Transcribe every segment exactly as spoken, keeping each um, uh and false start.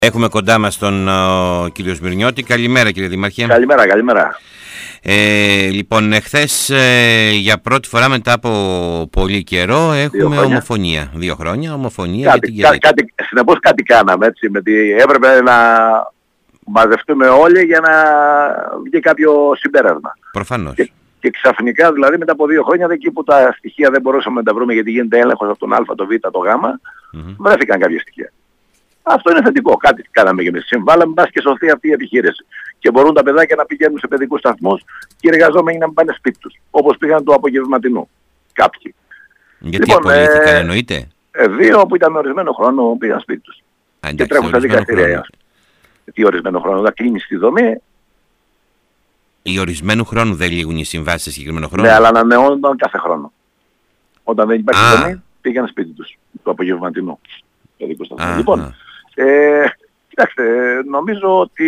Έχουμε κοντά μας τον ο, κύριο Σμυρνιώτη. Καλημέρα κύριε Δήμαρχε. Καλημέρα, καλημέρα. Ε, λοιπόν, εχθές ε, για πρώτη φορά μετά από πολύ καιρό έχουμε δύο ομοφωνία. Δύο χρόνια ομοφωνία. Κάτι, για την κά, κάτι, συνεπώς κάτι κάναμε, έτσι, με τη, έπρεπε να μαζευτούμε όλοι για να βγει κάποιο συμπέρασμα. Προφανώς. Και, και ξαφνικά, δηλαδή μετά από δύο χρόνια, εκεί που τα στοιχεία δεν μπορούσαμε να τα βρούμε γιατί γίνεται έλεγχος από τον Α, το Β, το Γ, mm-hmm. βρέθηκαν κάποια στοιχεία. Αυτό είναι θετικό. Κάτι κάναμε και εμείς. Συμβάλαμε, μπας και σωθεί αυτή η επιχείρηση. Και μπορούν τα παιδάκια να πηγαίνουν σε παιδικούς σταθμούς και οι εργαζόμενοι να πάνε σπίτι τους. Όπως πήγαν του απογευματινού. Κάποιοι. Γιατί λοιπόν, απολύθηκαν, ε, εννοείται. Ε, δύο που ήταν με ορισμένο χρόνο πήγαν σπίτι τους. Α, εντάξει, και τρέχουν στα δικαστήρια. Τι ορισμένο χρόνο, θα κλείνει στη δομή. Οι ορισμένου χρόνου δεν λήγουν οι συμβάσεις σε συγκεκριμένο χρόνο. Ναι, αλλά ανανεώνονταν κάθε χρόνο. Όταν δεν υπάρχει δομή, πήγαν σπίτι τους. Του απογευματινού. Α, λοιπόν, α. Ε, κοιτάξτε, νομίζω ότι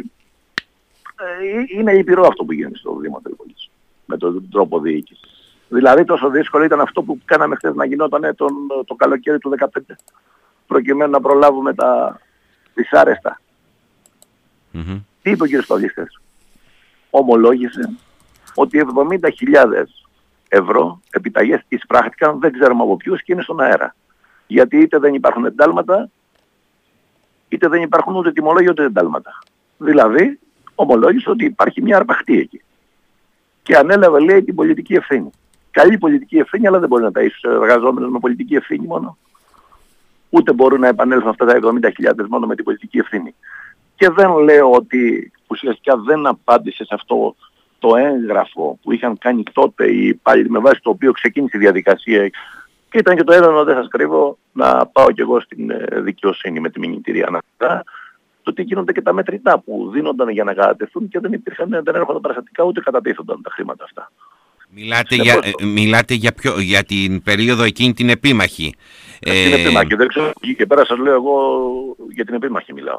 ε, είναι λυπηρό αυτό που γίνεται στο Δήμο Τρίπολης με τον τρόπο διοίκησης. Δηλαδή τόσο δύσκολο ήταν αυτό που κάναμε χθες να γινόταν τον, το καλοκαίρι του δεκαπέντε προκειμένου να προλάβουμε τα δυσάρεστα. Mm-hmm. Τι είπε ο κ. Στολίστες? Ομολόγησε ότι εβδομήντα χιλιάδες ευρώ επιταγές εισπράχτηκαν, δεν ξέρουμε από ποιους και είναι στον αέρα. Γιατί είτε δεν υπάρχουν εντάλματα, είτε δεν υπάρχουν ούτε τιμολόγια ούτε εντάλματα. Δηλαδή, ομολόγησε ότι υπάρχει μια αρπαχτή εκεί. Και ανέλαβε, λέει, την πολιτική ευθύνη. Καλή πολιτική ευθύνη, αλλά δεν μπορεί να τα είσαι εργαζόμενος με πολιτική ευθύνη μόνο. Ούτε μπορούν να επανέλθουν αυτά τα εβδομήντα χιλιάδες μόνο με την πολιτική ευθύνη. Και δεν λέω ότι ουσιαστικά δεν απάντησε σε αυτό το έγγραφο που είχαν κάνει τότε οι υπάλληλοι με βάση το οποίο ξεκίνησε η διαδικασία. Και ήταν και το έδωνο, δεν σας κρύβω, να πάω κι εγώ στην δικαιοσύνη με τη μηνυτήρια αναφορά. Το τι γίνονται και τα μετρητά που δίνονταν για να κατατεθούν και δεν υπήρχαν, δεν έρχονταν παραστατικά ούτε κατατίθονταν τα χρήματα αυτά. Μιλάτε, για, ε, μιλάτε για, ποιο, για την περίοδο εκείνη την επίμαχη. Ε, την επίμαχη, δεν ξέρω, και πέρα σας λέω εγώ για την επίμαχη μιλάω.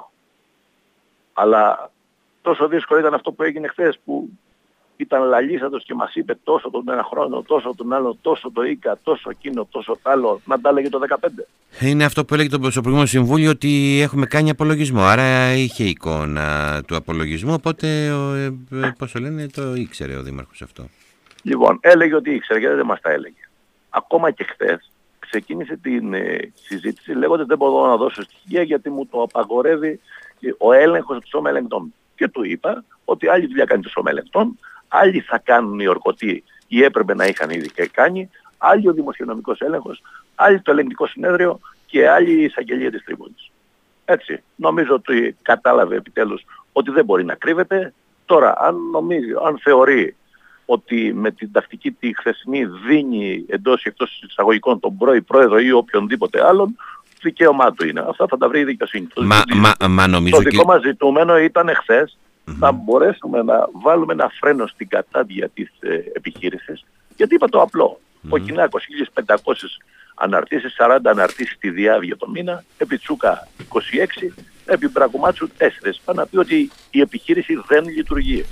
Αλλά τόσο δύσκολο ήταν αυτό που έγινε χθες που ήταν λαλίσατος και μας είπε τόσο τον ένα χρόνο, τόσο τον άλλο, τόσο το ΙΚΑ, τόσο εκείνο, τόσο το άλλο, να τα έλεγε το δεκαπέντε. Είναι αυτό που έλεγε το προηγούμενο συμβούλιο, ότι έχουμε κάνει απολογισμό. Άρα είχε εικόνα του απολογισμού, οπότε ε, πώς το λένε, το ήξερε ο Δήμαρχος αυτό. Λοιπόν, έλεγε ότι ήξερε γιατί δεν μας τα έλεγε. Ακόμα και χθες ξεκίνησε την ε, συζήτηση λέγοντας δεν μπορώ να δώσω στοιχεία γιατί μου το απαγορεύει ο έλεγχος του σώμα ελεγκτών. Και του είπα ότι άλλη δουλειά κάνει το σώμα ελεγκτών. Άλλοι θα κάνουν οι ορκωτοί ή έπρεπε να είχαν ήδη και κάνει, άλλοι ο δημοσιονομικός έλεγχος, άλλοι το ελεγκτικό συνέδριο και άλλοι η εισαγγελία της Τρίπολης. Έτσι, νομίζω ότι κατάλαβε επιτέλους ότι δεν μπορεί να κρύβεται. Τώρα, αν νομίζει, αν θεωρεί ότι με την τακτική τη χθεσινή δίνει εντός ή εκτός εισαγωγικών τον πρώην πρόεδρο ή οποιονδήποτε άλλον, δικαίωμά του είναι. Αυτά θα τα βρει η δικαιοσύνη. Μα, το, μα, μα, νομίζω το δικό και... μας ζητούμενο ήταν χθες Mm-hmm. να μπορέσουμε να βάλουμε ένα φρένο στην κατάδια της ε, επιχείρησης. Γιατί είπα το απλό. Mm-hmm. Ο Κινάκος χίλιες πεντακόσιες αναρτήσεις, σαράντα αναρτήσεις στη Διάβια το μήνα, επί Τσούκα είκοσι έξι, επί Μπρακουμάτσου τέσσερα. Πάνε να πει ότι η επιχείρηση δεν λειτουργεί.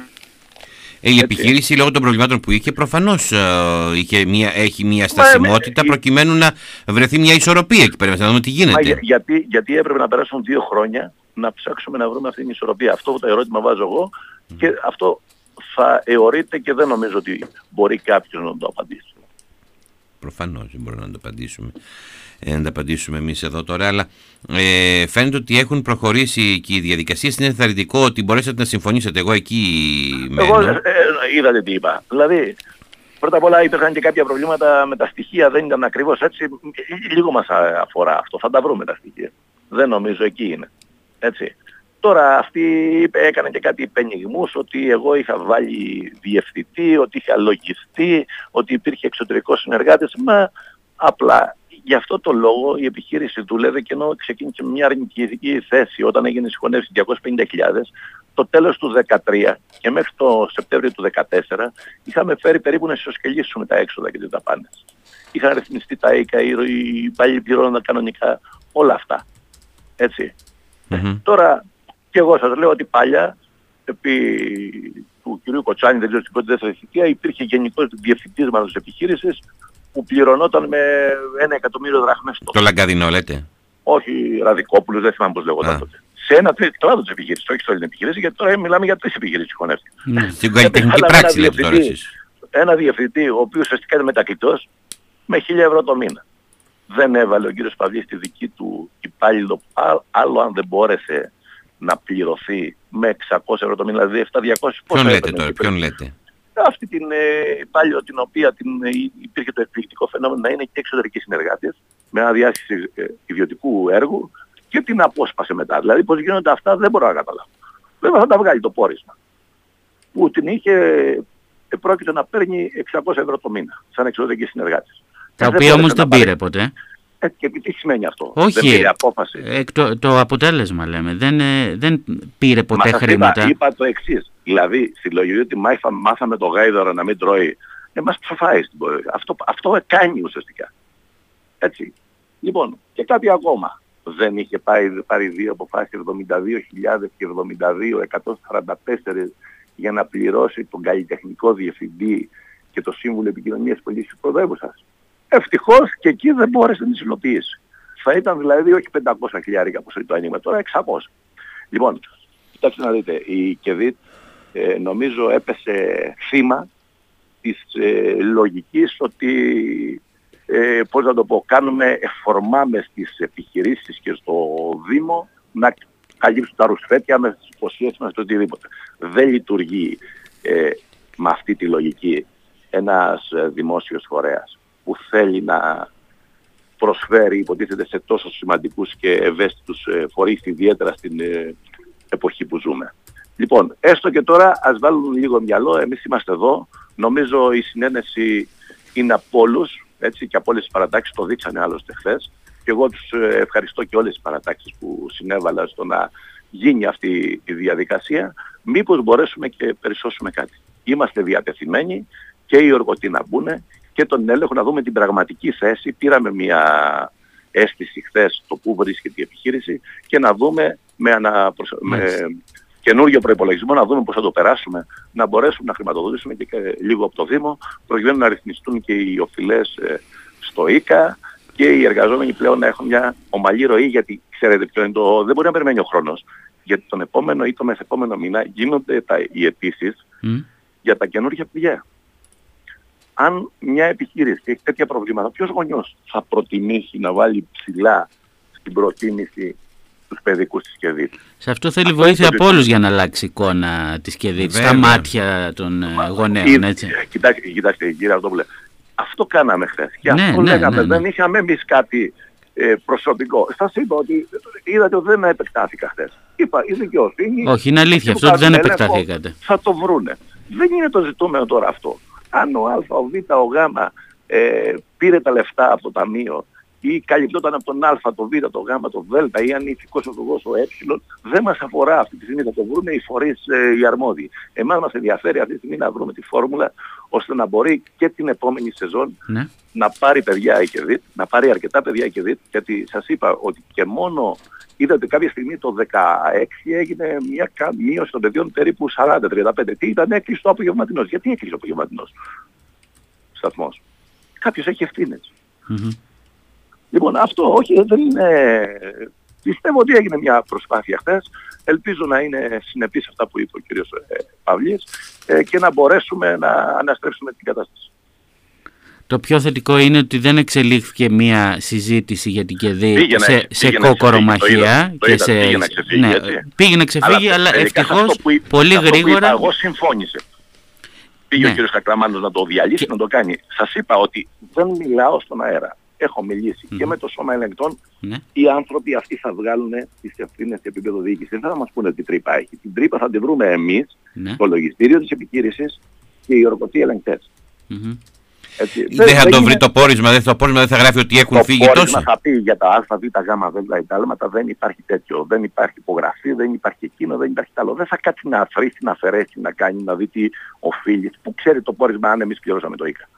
Ε, η επιχείρηση Έτσι. λόγω των προβλημάτων που είχε προφανώς ε, είχε μια, έχει μια στασιμότητα Μα, προκειμένου να βρεθεί μια ισορροπία εκεί πέρα. Να δούμε τι γίνεται. Για, γιατί, γιατί έπρεπε να περάσουν δύο χρόνια να ψάξουμε να βρούμε αυτή την ισορροπία. Αυτό το ερώτημα βάζω εγώ mm. και αυτό θα εωρείται και δεν νομίζω ότι μπορεί κάποιος να το απαντήσει. Προφανώς δεν μπορούμε να το απαντήσουμε. Ε, να το απαντήσουμε εμείς εδώ τώρα, αλλά ε, φαίνεται ότι έχουν προχωρήσει και οι διαδικασίες. Είναι ενθαρρυντικό ότι μπορέσατε να συμφωνήσετε. Εγώ εκεί μένω. Εγώ ε, ε, είδατε τι είπα. Δηλαδή, πρώτα απ' όλα υπήρχαν και κάποια προβλήματα με τα στοιχεία, δεν ήταν ακριβώς έτσι. Λίγο μας αφορά αυτό. Θα τα βρούμε τα στοιχεία. Δεν νομίζω εκεί είναι. Έτσι. Τώρα αυτή είπε, έκανε και κάτι πενιγμούς ότι εγώ είχα βάλει διευθυντή, ότι είχα λογιστή, ότι υπήρχε εξωτερικός συνεργάτης. Μα απλά γι' αυτό το λόγο η επιχείρηση δούλευε και ενώ ξεκίνησε με μια αρνητική θέση όταν έγινε συγχωνεύση διακόσιες πενήντα χιλιάδες, το τέλος του δεκατρία και μέχρι το Σεπτέμβριο του δεκατέσσερα είχαμε φέρει περίπου να ισοσκελίσουμε τα έξοδα και τις δαπάνες. Είχαν ρυθμιστεί τα ΙΚΑ, οι υπάλληλοι πληρώνονταν κανονικά, όλα αυτά. Έτσι. Mm-hmm. Τώρα και εγώ σας λέω ότι παλιά επί του κυρίου Κοτσάνη, δεν ξέρω στην πρώτη δεύτερη θητεία, υπήρχε γενικός διευθυντής μας επιχείρησης που πληρωνόταν με ένα εκατομμύριο δραχμές. Το Λαγκαδινό λέτε. όχι Ραδικόπουλος, δεν θυμάμαι πώς λέγονταν τότε. Σε ένα τρίτο κλάδο της επιχείρησης, όχι σε όλη την επιχείρηση, γιατί τώρα μιλάμε για τρεις επιχειρήσεις που χωνεύτηκαν. Ναι, στην καλλιτεχνική πράξη λέτε τώρα εσείς. Ένα διευθυντή, ο οποίος ουσιαστικά είναι μετακλητός, με χίλια ευρώ το μήνα. Δεν έβαλε ο κύριος Παυλής τη δική του υπάλληλο, άλλο αν δεν μπόρεσε να πληρωθεί με εξακόσια ευρώ το μήνα, δηλαδή επτακόσια διακόσια. Ποιον λέτε τώρα, ποιον λέτε? Αυτή την ε, υπάλληλο την οποία την, ε, υπήρχε το εκπληκτικό φαινόμενο να είναι και εξωτερική συνεργάτης, με ένα διάστηση ε, ιδιωτικού έργου και την απόσπασε μετά. Δηλαδή πώς γίνονται αυτά δεν μπορώ να καταλάβω. Βέβαια θα τα βγάλει το πόρισμα. Που την είχε, ε, πρόκειται να παίρνει εξακόσια ευρώ το μήνα, σαν εξωτερική συνεργάτης. Τα οποία όμως δεν πήρε ποτέ. Ε, και τι σημαίνει αυτό? Όχι, δεν πήρε απόφαση. Ε, το, το αποτέλεσμα λέμε. Δεν, ε, δεν πήρε ποτέ Μα χρήματα. Είπα, είπα το εξής. Δηλαδή, στη λογική ότι μάθα, μάθαμε το γάιδωρο να μην τρώει, ε, μας ψοφάει στην πορεία. Αυτό, αυτό κάνει ουσιαστικά. Έτσι. Λοιπόν, και κάτι ακόμα. Δεν είχε πάει, πάρει δύο αποφάσεις, εβδομήντα δύο χιλιάδες και εβδομήντα δύο χιλιάδες εκατόν σαράντα τέσσερα για να πληρώσει τον καλλιτεχνικό διευθυντή και το Σύμβουλο Επικοινωνίας Πολιτικής Πρωτεύουσας. Ευτυχώς και εκεί δεν μπόρεσε να την υλοποιήσει. Θα ήταν δηλαδή όχι πεντακόσια χιλιάρικα όπως είναι το άνοιγμα, τώρα εξακόσια. Λοιπόν, κοιτάξτε να δείτε, η ΚΕΔΙΤ ε, νομίζω έπεσε θύμα της ε, λογικής ότι, ε, πώς να το πω, κάνουμε, εφορμάμε στις επιχειρήσεις και στο Δήμο να καλύψουν τα ρουσφέτια με τις υποσχέσεις μας, το οτιδήποτε. Δεν λειτουργεί ε, με αυτή τη λογική ένας ε, δημόσιος φορέας που θέλει να προσφέρει, υποτίθεται, σε τόσο σημαντικούς και ευαίσθητους ε, φορείς, ιδιαίτερα στην ε, εποχή που ζούμε. Λοιπόν, έστω και τώρα ας βάλουν λίγο μυαλό, εμείς είμαστε εδώ, νομίζω η συνένεση είναι από όλους, έτσι, και από όλες τις παρατάξεις, το δείξανε άλλωστε χθες, και εγώ τους ε, ευχαριστώ και όλες τις παρατάξεις που συνέβαλαν στο να γίνει αυτή η διαδικασία, μήπως μπορέσουμε και περισσώσουμε κάτι. Είμαστε διατεθειμένοι και οι οργωτοί να μπουν και τον έλεγχο να δούμε την πραγματική θέση. Πήραμε μια αίσθηση χθες το πού βρίσκεται η επιχείρηση και να δούμε με, αναπροσ... με καινούργιο προϋπολογισμό να δούμε πώς θα το περάσουμε, να μπορέσουμε να χρηματοδοτήσουμε και, και λίγο από το Δήμο, προκειμένου να ρυθμιστούν και οι οφειλές ε, στο ΙΚΑ και οι εργαζόμενοι πλέον να έχουν μια ομαλή ροή, γιατί ξέρετε ποιο είναι το... δεν μπορεί να περιμένει ο χρόνος. Γιατί τον επόμενο ή το μεθεπόμενο μήνα γίνονται τα... οι αιτήσεις mm. για τα καινούργια πλοία. Αν μια επιχείρηση έχει τέτοια προβλήματα, ποιος γονιός θα προτιμήσει να βάλει ψηλά στην προτίμηση τους παιδικούς της ΚΕΔΙΤ? Σε αυτό θέλει αυτό βοήθεια από όλους για να αλλάξει η εικόνα της ΚΕΔΙΤ, στα μάτια των γονέων, έτσι. Κοιτάξτε, κοιτάξτε κύριε Αρτόπουλε, αυτό κάναμε χθες. Και ναι, αυτό ναι, λέγαμε, ναι, ναι. δεν είχαμε εμείς κάτι ε, προσωπικό. Σας είπα ότι είδατε ότι δεν επεκτάθηκα χθες. Είπα, η δικαιοσύνη... Όχι, είναι αλήθεια αυτό ότι δεν επεκταθήκατε. Θα το βρούνε. Δεν είναι το ζητούμενο τώρα αυτό. Αν ο Α, ο Β, ο Γ ε, πήρε τα λεφτά από το ταμείο ή καλυπτόταν από τον Α, το Β, το Γ, το Δ ή αν ηθικός οδηγός ο Ε, δεν μας αφορά αυτή τη στιγμή, θα το βρουν οι φορείς ε, οι αρμόδιοι. Εμάς μας ενδιαφέρει αυτή τη στιγμή να βρούμε τη φόρμουλα ώστε να μπορεί και την επόμενη σεζόν ναι. να πάρει παιδιά η ΚΕΔΙΤ, να πάρει αρκετά παιδιά η ΚΕΔΙΤ, γιατί σας είπα ότι και μόνο είδατε κάποια στιγμή το δεκαέξι έγινε μια μείωση των παιδιών περίπου σαράντα με τριάντα πέντε. Τι ήταν, έκλεισε το απογευματινός. Γιατί έκλεισε ο απογευματινός σταθμός? Κάποιος έχει ευθύνες. Mm-hmm. Λοιπόν, αυτό όχι, δεν είναι... Πιστεύω ότι έγινε μια προσπάθεια χθες. Ελπίζω να είναι συνεπής αυτά που είπε ο κύριος ε, Παυλής ε, και να μπορέσουμε να αναστρέψουμε την κατάσταση. Το πιο θετικό είναι ότι δεν εξελίχθηκε μια συζήτηση για την ΚΕΔΙΤ πήγαινε, σε, σε κόκορομαχία. Πήγαινε να ξεφύγει, ναι, έτσι. Πήγαινε ξεφύγει, αλλά, αλλά ευτυχώς που, πολύ γρήγορα... εγώ συμφώνησε. Πήγε ναι. ο κύριος Κακραμάνος να το διαλύσει, και... να το κάνει. Σας είπα ότι δεν μιλάω στον αέρα. Έχω μιλήσει mm. και με το Σώμα Ελεγκτών. Mm. Οι άνθρωποι αυτοί θα βγάλουν τις ευθύνες σε επίπεδο διοίκησης. Δεν θα μας πούνε τι τρύπα έχει. Την τρύπα θα την βρούμε εμείς, mm. το λογιστήριο της επιχείρησης και οι οργωτοί ελεγκτές. Mm-hmm. Έτσι, δεν, δεν θα το βρει το πόρισμα, δεν, το πόρισμα δεν θα γράφει ότι έχουν το φύγει τόσο. Το πόρισμα θα πει για τα Α, Β, Γ, Δ, εντάλματα, δεν υπάρχει τέτοιο. Δεν υπάρχει υπογραφή, δεν υπάρχει εκείνο, δεν υπάρχει άλλο. Δεν θα κάτσει να αφρίσει, να αφαιρέσει, να κάνει, να δει τι οφείλει. Πού ξέρει το πόρισμα αν εμείς πληρώσαμε το ΙΚΑ?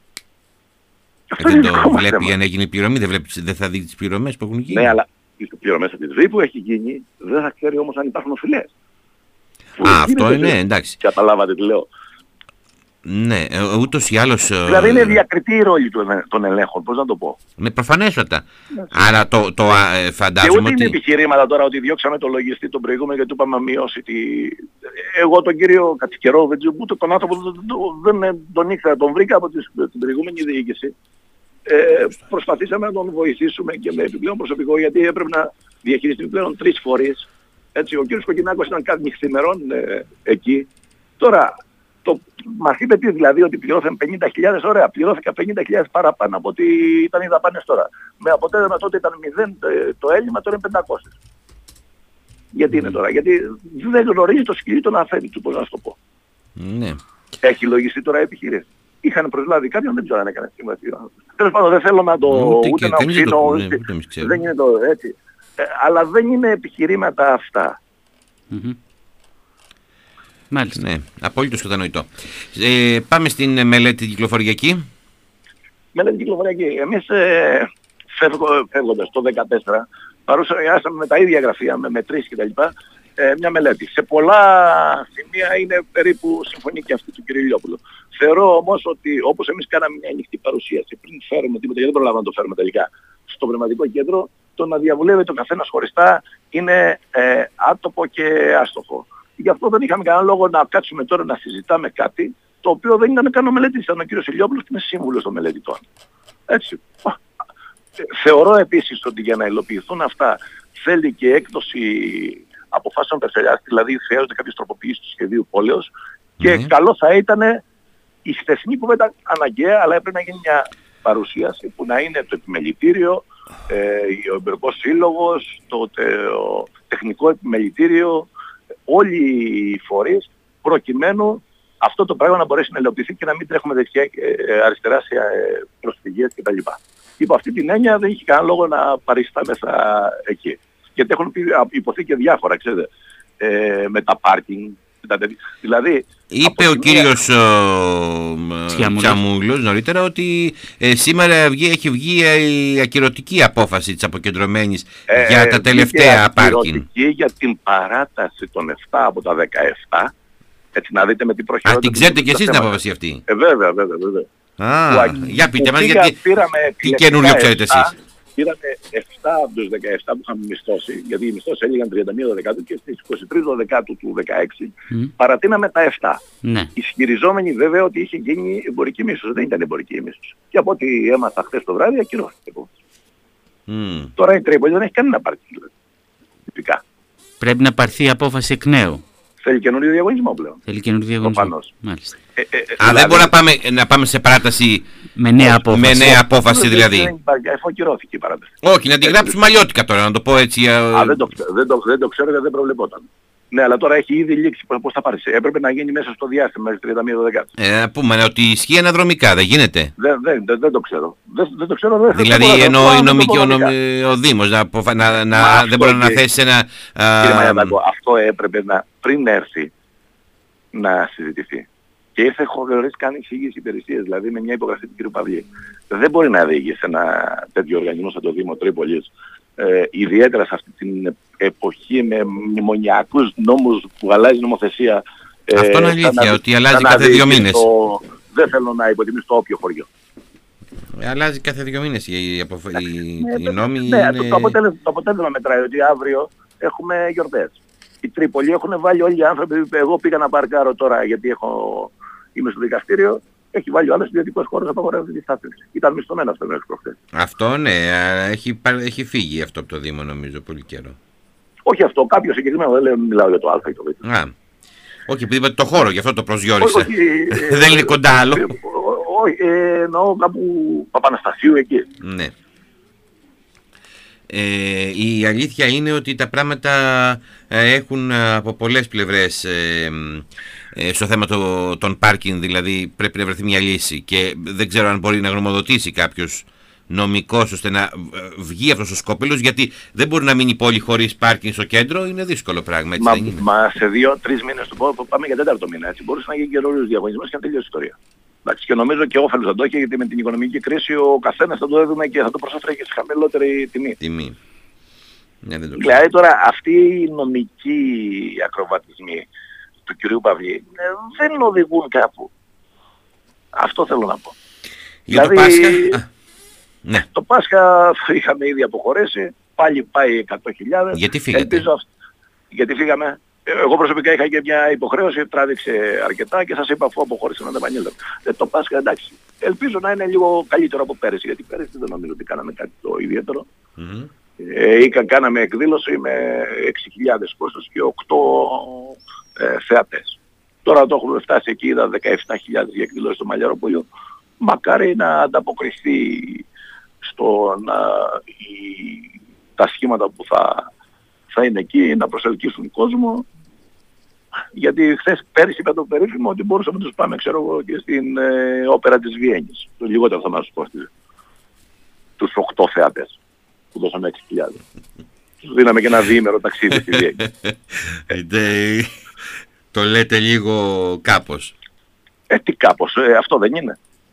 Ε, δεν το βλέπει για να γίνει πληρωμή, δεν, βλέπει, δεν θα δει τις πληρωμές που έχουν γίνει. Ναι, αλλά οι πληρωμές από τη ΔΒΗ που έχει γίνει δεν θα ξέρει όμως αν υπάρχουν οφειλές. Α, αυτό είναι, εντάξει. Καταλάβατε τι λέω. Ναι, ούτως ή άλλως... Δηλαδή είναι διακριτή η ρόλη των ελέγχων, πώς να το πω. Ναι, προφανέστατα. Άρα το, το φαντάζομαι και ούτε ότι... είναι επιχειρήματα τώρα ότι διώξαμε το λογιστή τον προηγούμενο και του είπαμε να μειώσει τη... Εγώ τον κύριο Κατσικερό, ούτε τον άνθρωπο δεν τον ήξερα, τον βρήκα από την προηγούμενη διοίκηση. Ε, προσπαθήσαμε να τον βοηθήσουμε και με επιπλέον προσωπικό, γιατί έπρεπε να διαχειριστεί πλέον τρεις φορείς. Έτσι, ο κύριος Κοκκινάκος ήταν κάτι νυχθημερών ε, εκεί. Τώρα, το, μας είπε τι, δηλαδή ότι πληρώθηκαν πενήντα χιλιάδες, ωραία, πληρώθηκαν πενήντα χιλιάδες παραπάνω από ότι ήταν οι δαπάνες τώρα. Με αποτέλεσμα τότε ήταν μηδέν το έλλειμμα, τώρα είναι πεντακόσια. Γιατί είναι τώρα, γιατί δεν γνωρίζει το σκυλί τον αφέντη του, πώς να σου το πω. Ναι. Έχει λογιστεί τώρα επιχείρηση. Είχαν προσλάβει κάποιον, δεν ξέρω αν έκανε σημασία. Τέλος πάντων, δεν θέλω να το ούτε, ούτε να ψήνω, δεν είναι το έτσι. Ε, αλλά δεν είναι επιχειρήματα αυτά. Mm-hmm. Μάλιστα. Ναι, απόλυτος κατανοητό. Ε, πάμε στην μελέτη κυκλοφοριακή. Μελέτη κυκλοφοριακή. Εμείς ε, φεύγω, φεύγοντας το δύο χιλιάδες δεκατέσσερα παρουσιάσαμε με τα ίδια γραφεία, με μετρήσεις κτλ. Ε, μια μελέτη. Σε πολλά σημεία είναι περίπου συμφωνεί και αυτή του κ. Ηλιόπουλου. Θεωρώ όμως ότι όπως εμείς κάναμε μια ανοιχτή παρουσίαση πριν φέρουμε τίποτα, γιατί δεν προλάβαμε να το φέρουμε τελικά στο πνευματικό κέντρο, το να διαβουλεύεται ο καθένας χωριστά είναι ε, άτοπο και άστοχο. Γι' αυτό δεν είχαμε κανένα λόγο να κάτσουμε τώρα να συζητάμε κάτι το οποίο δεν ήταν καν ο μελετής. Ήταν ο κ. Ηλιόπουλος και είναι σύμβουλος των μελετητών. Έτσι. Θεωρώ επίσης ότι για να υλοποιηθούν αυτά θέλει και έκδοση αποφάσεων περιφερειάς, δηλαδή χρειάζονται κάποιες τροποποιήσεις του σχεδίου πόλεως και mm. καλό θα ήταν η χθεσινή που δεν ήταν αναγκαία, αλλά έπρεπε να γίνει μια παρουσίαση που να είναι το επιμελητήριο, ε, ο εμπειρικός σύλλογος, το, το τεχνικό επιμελητήριο, όλοι οι φορείς, προκειμένου αυτό το πράγμα να μπορέσει να υλοποιηθεί και να μην τρέχουμε δεξιά ε, αριστερά σε ε, προσφυγίες κτλ. Υπό αυτή την έννοια δεν είχε κανένα λόγο να παριστά μέσα εκεί. Γιατί έχουν υποθεί και διάφορα, ξέρετε, ε, με τα πάρκινγκ. Δηλαδή, είπε ο κύριος Τσιαμούλος νωρίτερα ότι ε, σήμερα βγει, έχει βγει η ακυρωτική απόφαση της αποκεντρωμένης ε, για τα τελευταία πάρκινγκ. Ακυρωτική για την παράταση των επτά από τα δεκαεπτά. Έτσι να δείτε με τι προχειρότητα. Α, την ξέρετε και εσείς την απόφαση αυτή. Ε, βέβαια, βέβαια, βέβαια. Α, που, για πείτε μας γιατί τι καινούριο ξέρετε εσείς. Πήραμε επτά από τους δεκαεπτά που είχαμε μισθώσει, γιατί οι μισθώσεις έλεγαν τριάντα μία Δεκάτου και στις είκοσι τρεις Δεκάτου του δεκαέξι mm. παρατείναμε τα επτά. Ναι. Ισχυριζόμενοι βέβαια ότι είχε γίνει εμπορική μίσθωση. Δεν ήταν εμπορική μίσθωση. Και από ό,τι έμαθα χθες το βράδυ ακυρώθηκε. Mm. Τώρα η Τρίπολη δεν έχει κανένα πάρκινγκ. Τυπικά. Πρέπει να πάρθει η απόφαση εκ νέου. Θέλει καινούριο διαγωνισμό πλέον. Θέλει καινούριο διαγωνισμό. Μάλιστα. Ε, ε, ε, Α, δηλαδή... δεν μπορούμε να πάμε, να πάμε σε παράταση με νέα απόφαση. Με νέα απόφαση δηλαδή. Εφ' ακυρώθηκε η παράταση. Όχι, να την γράψουμε αλλιώτικα τώρα, να το πω έτσι. Α, δεν το, δεν το, δεν το ξέρω γιατί δεν προβλεπόταν. Ναι, αλλά τώρα έχει ήδη λήξει. Πώς θα πάρεις. Έπρεπε να γίνει μέσα στο διάστημα μέχρι τριάντα μία Δεκάτου. Ε, να πούμε ότι ισχύει αναδρομικά, δεν γίνεται. Δεν, δεν, δεν, δεν το ξέρω. Δεν, δεν το ξέρω. Δεν δηλαδή ενώ η νομική, ο, ο Δήμος να, να, να, δεν μπορεί να θέσει ένα... Κύριε Μαγιαντάκο, αυτό έπρεπε να, πριν έρθει να συζητηθεί. Και ήρθε χωρίς καν εξήγηση υπηρεσίες, δηλαδή με μια υπογραφή του κ. Παυλή. Δεν μπορεί να οδηγεί σε ένα τέτοιο οργανισμό σαν το Δήμο Τρίπολης, ε, ιδιαίτερα σε αυτή την εποχή με μνημονιακούς νόμους που αλλάζει νομοθεσία. Ε, Αυτό είναι αλήθεια, να, ότι αλλάζει κάθε δύο μήνες. Το, δεν θέλω να υποτιμήσω το όποιο χωριό. Ε, αλλάζει κάθε δύο μήνες η, η, αποφ... ναι, η, ναι, η νόμη. Ναι, είναι... το, το, αποτέλεσμα, το αποτέλεσμα μετράει ότι αύριο έχουμε γιορτές. Η Τρίπολη έχουν βάλει όλοι οι άνθρωποι, εγώ πήγα να παρκάρω τώρα γιατί έχω, είμαι στο δικαστήριο, έχει βάλει ο άλλος ιδιωτικός χώρος απαγορεύεται τη στάθμιση. Ήταν μισθωμένο αυτό μέχρι προχθές. Αυτό ναι, έχει, έχει φύγει αυτό από το Δήμο νομίζω πολύ καιρό. Όχι αυτό, κάποιο συγκεκριμένο, δεν λέω, μιλάω για το Α ή το Β. Α, όχι, επειδή είπατε το χώρο, γι' αυτό το προσδιορίσα. Δεν είναι κοντά άλλο. Όχι, εννοώ κάπου Παπαναστασίου εκεί. Ναι. Ε, η αλήθεια είναι ότι τα πράγματα ε, έχουν από πολλές πλευρές ε, ε, στο θέμα το, των πάρκινγκ, δηλαδή πρέπει να βρεθεί μια λύση και δεν ξέρω αν μπορεί να γνωμοδοτήσει κάποιος νομικός ώστε να βγει αυτός ο σκόπελος, γιατί δεν μπορεί να μείνει η πόλη χωρίς πάρκινγκ στο κέντρο, είναι δύσκολο πράγμα, έτσι μα, δεν είναι. Μα σε δύο-τρεις μήνες του πω, πάμε για τέταρτο μήνα, έτσι, μπορούσε να γίνει καινούριος διαγωνισμός και να τελειώσει η ιστορία. Εντάξει, και νομίζω και όφελος θα το έχει, γιατί με την οικονομική κρίση ο καθένας θα το έδινε και θα το προσέφερε και σε χαμηλότερη τιμή. Τιμή. Ναι, δεν το δηλαδή τώρα αυτοί οι νομικοί ακροβατισμοί του κυρίου Παυλή δεν οδηγούν κάπου. Αυτό θέλω να πω. Για δηλαδή, το Πάσχα. Α, ναι. Το Πάσχα είχαμε ήδη αποχωρήσει, πάλι πάει εκατό χιλιάδες. Γιατί φύγατε? Ελπίζω, γιατί φύγαμε. Εγώ προσωπικά είχα και μια υποχρέωση, τράβηξε αρκετά και σας είπα αφού αποχώρησε να τα επανέλθω. Ε, το Πάσχα εντάξει. Ελπίζω να είναι λίγο καλύτερο από πέρυσι, γιατί πέρυσι δεν νομίζω ότι κάναμε κάτι το ιδιαίτερο. Mm-hmm. Ε, είχα, κάναμε εκδήλωση με έξι χιλιάδες κόστος και οκτώ ε, θεατές. Τώρα το έχουμε φτάσει εκεί, είδα δεκαεπτά χιλιάδες για εκδηλώσεις στο Μαλλιαροπούλιο. Μακάρι να ανταποκριθεί στον, α, η, τα σχήματα που θα, θα είναι εκεί, να προσελκύσουν κόσμο. Γιατί χθες πέρυσι είπα το περίφημο ότι μπορούσαμε να τους πάμε, ξέρω εγώ, και στην ε, όπερα της Βιέννης. Το λιγότερο θα μας κόστιζε. Τους οκτώ θεατές που δώσαμε έξι χιλιάδες. Τους δίναμε και ένα διήμερο ταξίδι στη Βιέννη. Το λέτε λίγο κάπως. Ε, τι κάπως, ε, αυτό δεν είναι.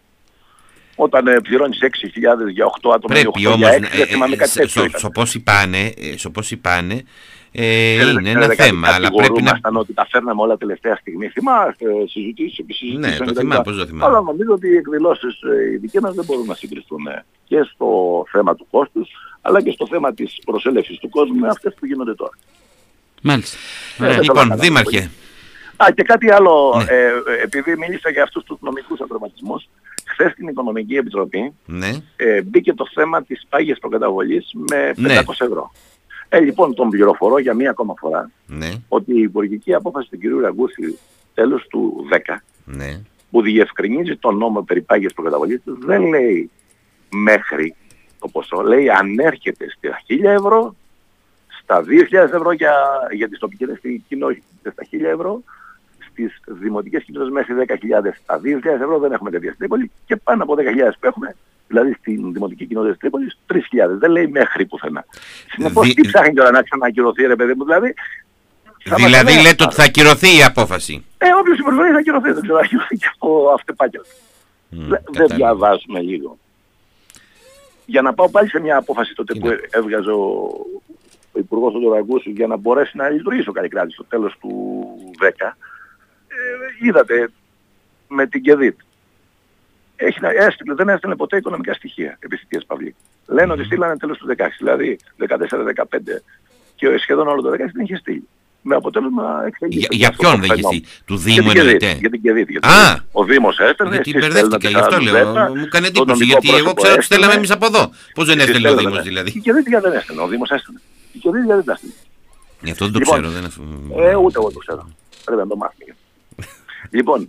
Όταν ε, πληρώνεις έξι χιλιάδες για οκτώ άτομα, πρέπει οκτώ όμως, για έξι, ε, δεν θυμάμαι κάτι τέτοιο. Στο πώς είπανε, στο πώς είπανε, ε, είναι ένα θέμα, αλλά πρέπει να... ότι τα φέρναμε όλα τελευταία στιγμή. Θυμάστε, συζητήσεις, συζητήσεις. Ναι, το θυμάμαι, πώς το θυμάμαι. Αλλά νομίζω ότι οι εκδηλώσεις οι δικές μας δεν μπορούν να συγκριθούν και στο θέμα του κόστους, αλλά και στο θέμα της προσέλευσης του κόσμου με αυτές που γίνονται τώρα. Μάλιστα. Ε, λοιπόν, Δήμαρχε. Α, και κάτι άλλο, ναι. ε, επειδή μίλησα για αυτούς τους νομικούς ακροματισμούς, χθες στην Οικονομική Επιτροπή ναι. ε, μπήκε το θέμα της πάγιας προκαταβολής με πεντακόσια ναι. ευρώ. Ε, λοιπόν, τον πληροφορώ για μία ακόμα φορά ναι. ότι η υπουργική απόφαση του κ. Ραγκούση τέλος του δέκα, ναι. που διευκρινίζει τον νόμο περί πάγιας προκαταβολής, δεν λέει μέχρι το ποσό, λέει ανέρχεται στα χίλια ευρώ, στα δύο χιλιάδες ευρώ για, για τις τοπικές κοινότητες στα χίλια ευρώ, στις δημοτικές κοινότητες μέχρι δέκα χιλιάδες στα δύο χιλιάδες ευρώ δεν έχουμε τέτοια στην Τρίπολη και πάνω από δέκα χιλιάδες που έχουμε, δηλαδή στην δημοτική κοινότητα της Τρίπολης, τρεις χιλιάδες. Δεν λέει μέχρι πουθενά. Συνεπώς, Δη... τι ψάχνει τώρα να ξανακυρωθεί, ρε παιδί μου, δηλαδή. Δηλαδή λέτε αυτό. Ότι θα ακυρωθεί η απόφαση. Ε, όποιος υπερβαίνει θα ακυρωθεί, δεν ξέρω, θα ακυρωθεί και από αυτεπάγγελ. Mm, δεν διαβάζουμε λίγο. Για να πάω πάλι σε μια απόφαση τότε που έβγαζε ο, ο Υπουργός του Ραγκούσου για να μπορέσει να λειτουργήσει ο Καλλικράτης στο τέλος του δέκα, ε, είδατε με την ΚΕΔΙΤ. Έχει, έστειλε, δεν έστειλε ποτέ οικονομικά στοιχεία επί θητείας Παυλή. Λένε mm. ότι στείλανε τέλος του δεκαέξι, δηλαδή δεκατέσσερα δεκαπέντε και σχεδόν όλο το δεκαέξι δεν είχε στείλει. Με αποτέλεσμα εξελίξει. Για, για ποιον δεν είχε στείλει, του Δήμου εννοείται. Για την ΚΕΔΙΤ. Ο Δήμος έστελνε. Γιατί μπερδεύτηκα, γι' αυτό λέω. Μου κάνει εντύπωση, γιατί εγώ ξέρω ότι στέλναμε εμείς από εδώ. Πώς δεν έστελνε ο Δήμος δηλαδή. Η ΚΕΔΙΤ δεν έστελνε, ο Δήμος έστελνε. Η ΚΕΔΙΤ δεν τα έστελνε. Γι' αυτό δεν το ξέρω. Ε, ούτε εγώ το ξέρω. Πρέπει να το μάθουμε. Λοιπόν,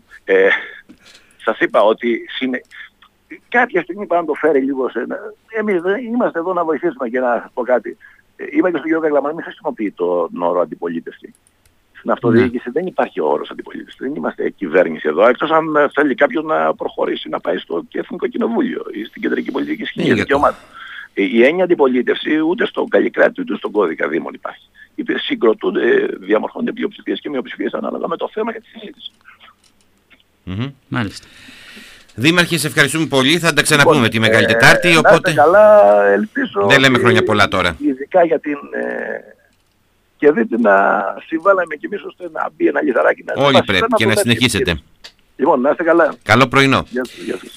σας είπα ότι κάποια στιγμή πάνω να το φέρει λίγο σε ένα... Εμείς είμαστε εδώ να βοηθήσουμε και να σας πω κάτι. Είπα και στον κύριο Καγκλαμάνη, μην χρησιμοποιεί τον όρο αντιπολίτευση. Στην αυτοδιοίκηση mm. δεν υπάρχει ο όρος αντιπολίτευση. Δεν είμαστε κυβέρνηση εδώ. Εκτός αν θέλει κάποιος να προχωρήσει, να πάει στο Εθνικό Κοινοβούλιο ή στην κεντρική πολιτική σκηνή. Δικαιωμάτων. Η έννοια αντιπολίτευση ούτε στον Καλλικράτη ούτε στον κώδικα Δήμων υπάρχει. Συγκροτούνται, διαμορφώνονται πλειοψηφίες και μειοψηφίες ανάλογα με το θέμα και τη συζήτηση. Mm-hmm. Μάλιστα. Δήμαρχε, σε ευχαριστούμε πολύ. Θα τα ξαναπούμε λοιπόν, τη Μεγάλη ε, Τετάρτη. Ε, οπότε... καλά, ελπίζω. Δεν λέμε χρόνια πολλά τώρα. Ειδικά για την. Ε, και δείτε να συμβάλαμε κι εμείς ώστε να μπει ένα λιθαράκι. Όλοι πρέπει και να συνεχίσετε. Λοιπόν, να είστε καλά. Καλό πρωινό. Γεια σας, γεια σας.